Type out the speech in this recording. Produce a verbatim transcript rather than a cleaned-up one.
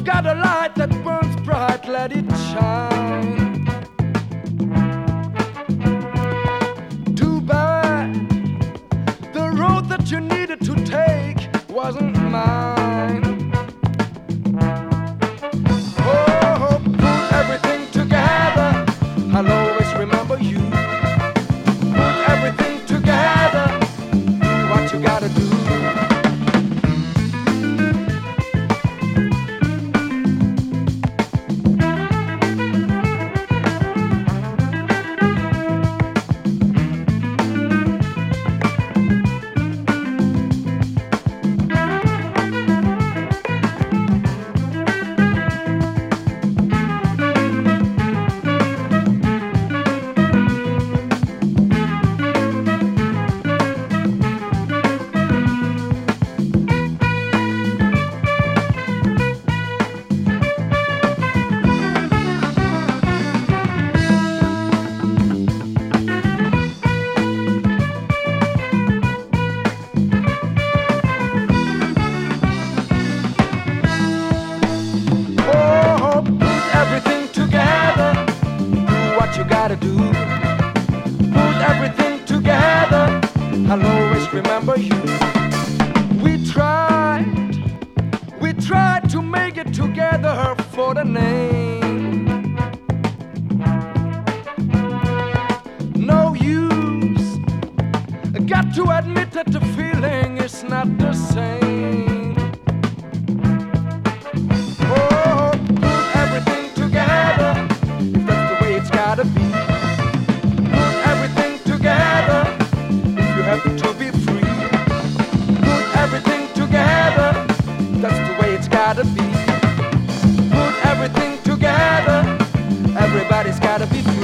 You've got a light that burns bright, let it shine. Too bad the road that you needed to take wasn't mine. Oh, put everything together, I'll always remember you. Put everything together, do what you gotta do. You gotta do. Put everything together, I'll always remember you. We tried, we tried to make it together for the name. No use, got to admit that the feeling is not the same. Oh, put everything together, if that's the way it's gotta be. Put everything together, if you have to be free. Put everything together, that's the way it's gotta be. Put everything together, everybody's gotta be free.